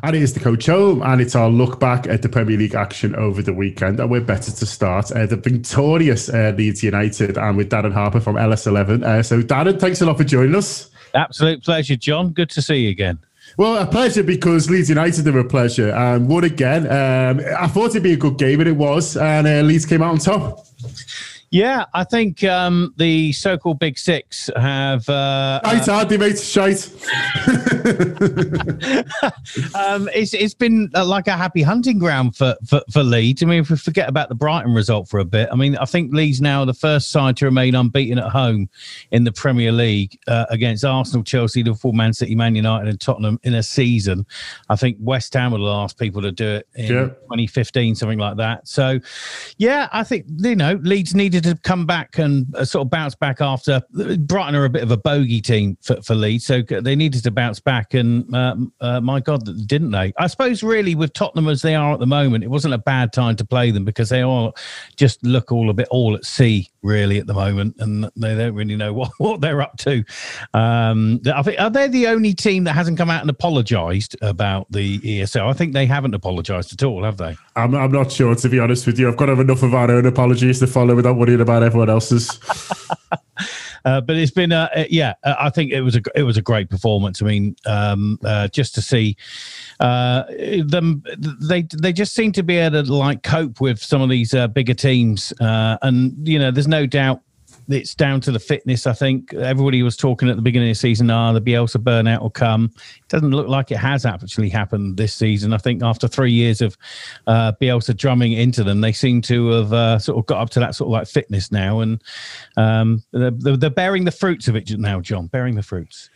And it is the Coach Home, and it's our look back at the Premier League action over the weekend. And we're better to start the victorious Leeds United, and with Darren Harper from LS11. So, Darren, thanks a lot for joining us. Absolute pleasure, John. Good to see you again. Well, a pleasure because Leeds United are a pleasure. And won again. I thought it'd be a good game, and it was. And Leeds came out on top. Yeah, I think the so-called Big Six have... Shite, Hardy, mate, shite. It's been like a happy hunting ground for Leeds. I mean, if we forget about the Brighton result for a bit, I mean, I think Leeds now are the first side to remain unbeaten at home in the Premier League against Arsenal, Chelsea, Liverpool, Man City, Man United and Tottenham in a season. I think West Ham were the last people to do it in 2015, something like that. So, yeah, I think, Leeds needed to come back and sort of bounce back after. Brighton are a bit of a bogey team for Leeds, so they needed to bounce back, and my God, didn't they? I suppose really with Tottenham as they are at the moment, it wasn't a bad time to play them because they all just look all at sea really at the moment, and they don't really know what they're up to. I think, are they the only team that hasn't come out and apologised about the ESL? I think they haven't apologised at all, have they? I'm not sure, to be honest with you. I've got to have enough of our own apologies to follow without worrying about everyone else's. But it's been, I think it was a great performance. I mean, just to see them, they just seem to be able to cope with some of these bigger teams, and there's no doubt it's down to the fitness. I think everybody was talking at the beginning of the season, the Bielsa burnout will come. It doesn't look like it has actually happened this season. I think after 3 years of Bielsa drumming into them, they seem to have sort of got up to that sort of fitness now, and they're bearing the fruits of it now, John, bearing the fruits.